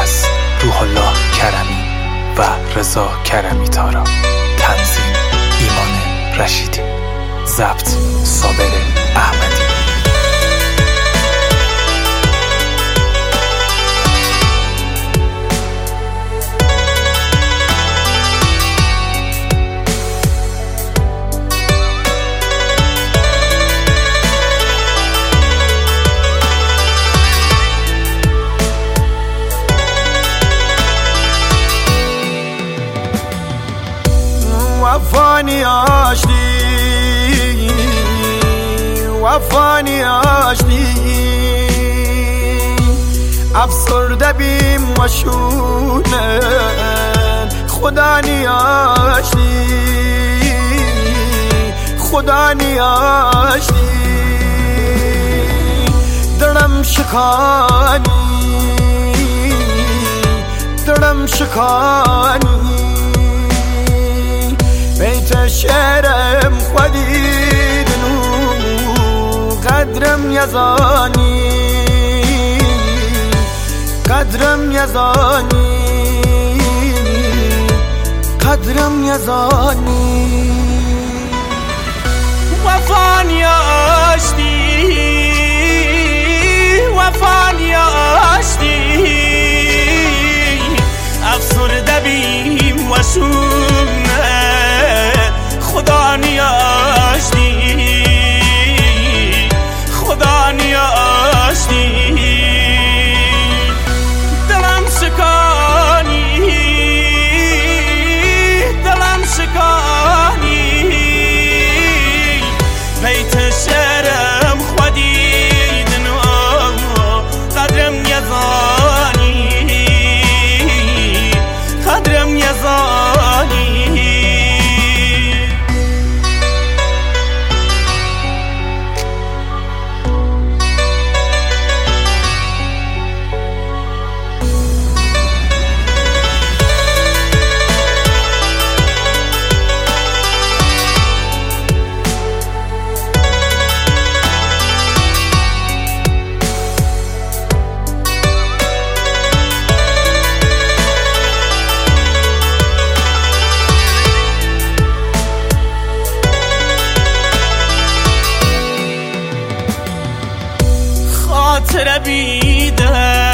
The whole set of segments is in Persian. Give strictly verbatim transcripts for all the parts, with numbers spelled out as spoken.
از روح الله کرمی و رضا کرمی تارا. تنظیم ایمان رشیدی. ضبط صابر احمدی. وفانی آشتی وفانی آشتی افسرده بیم و شونه خدا نیاشتی خدا نیاشتی دلم شکانی دلم شکانی بیت شعرم خودی دنو قدرم یزانی قدرم یزانی قدرم یزانی وفانی آشتی وفانی آشتی افسرده بیم و شونه خدا نیاشتی خدا نیاشتی دلم شکانی دلم شکانی بیت شعرم خودی دنو قدرم یزانی قدرم یزانی خاطر بیدن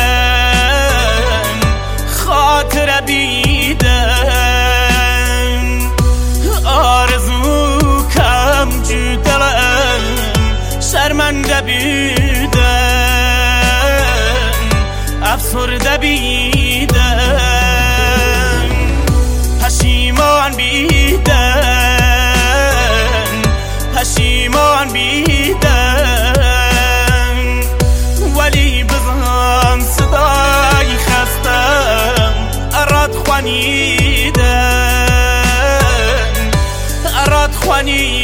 خاطر بیدن آرزو کم جو دلم شرمنده بیدن افسرده بیدن پشیمان بیدن پشیمان بیدن ولی بزن صدای خستم اراد خوانیدن اراد خوانیدن